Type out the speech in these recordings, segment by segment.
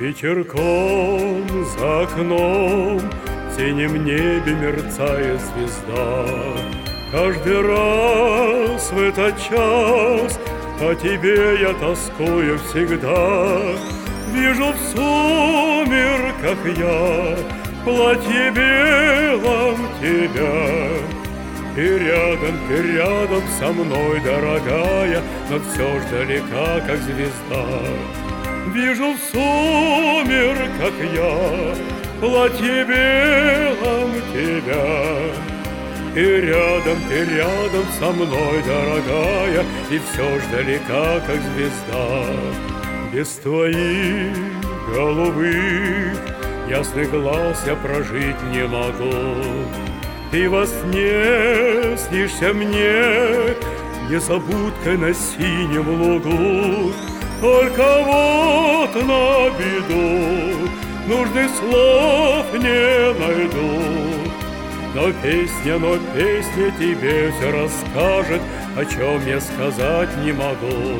Вечерком за окном в синем небе мерцает звезда. Каждый раз в этот час по тебе я тоскую всегда. Вижу в сумерках я в платье белом тебя. Ты рядом со мной, дорогая, но все ж далека, как звезда. Вижу в сумерках я в платье белом тебя. Ты рядом со мной, дорогая, и все ж далека, как звезда. Без твоих голубых ясных глаз я прожить не могу. Ты во сне снишься мне незабудкой на синем лугу. Только вот на беду нужных слов не найду. Но песня тебе все расскажет, о чем я сказать не могу.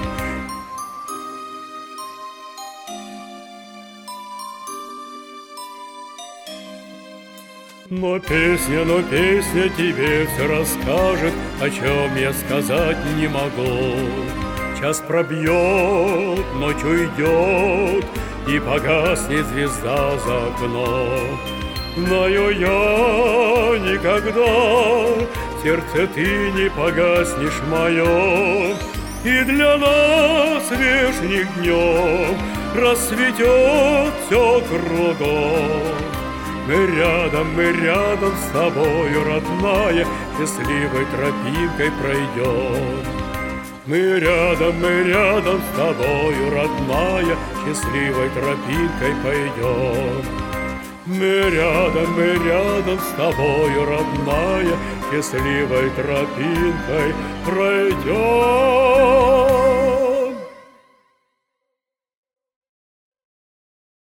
Но песня тебе все расскажет, о чем я сказать не могу. Час пробьет, ночь уйдет, и погаснет звезда за окном. Знаю я никогда, в сердце ты не погаснешь моем. И для нас вешних днем расцветет все кругом. Мы рядом с тобою, родная, счастливой тропинкой пройдем. Мы рядом с тобою, родная, счастливой тропинкой пойдем. Мы рядом с тобою, родная, счастливой тропинкой пройдем.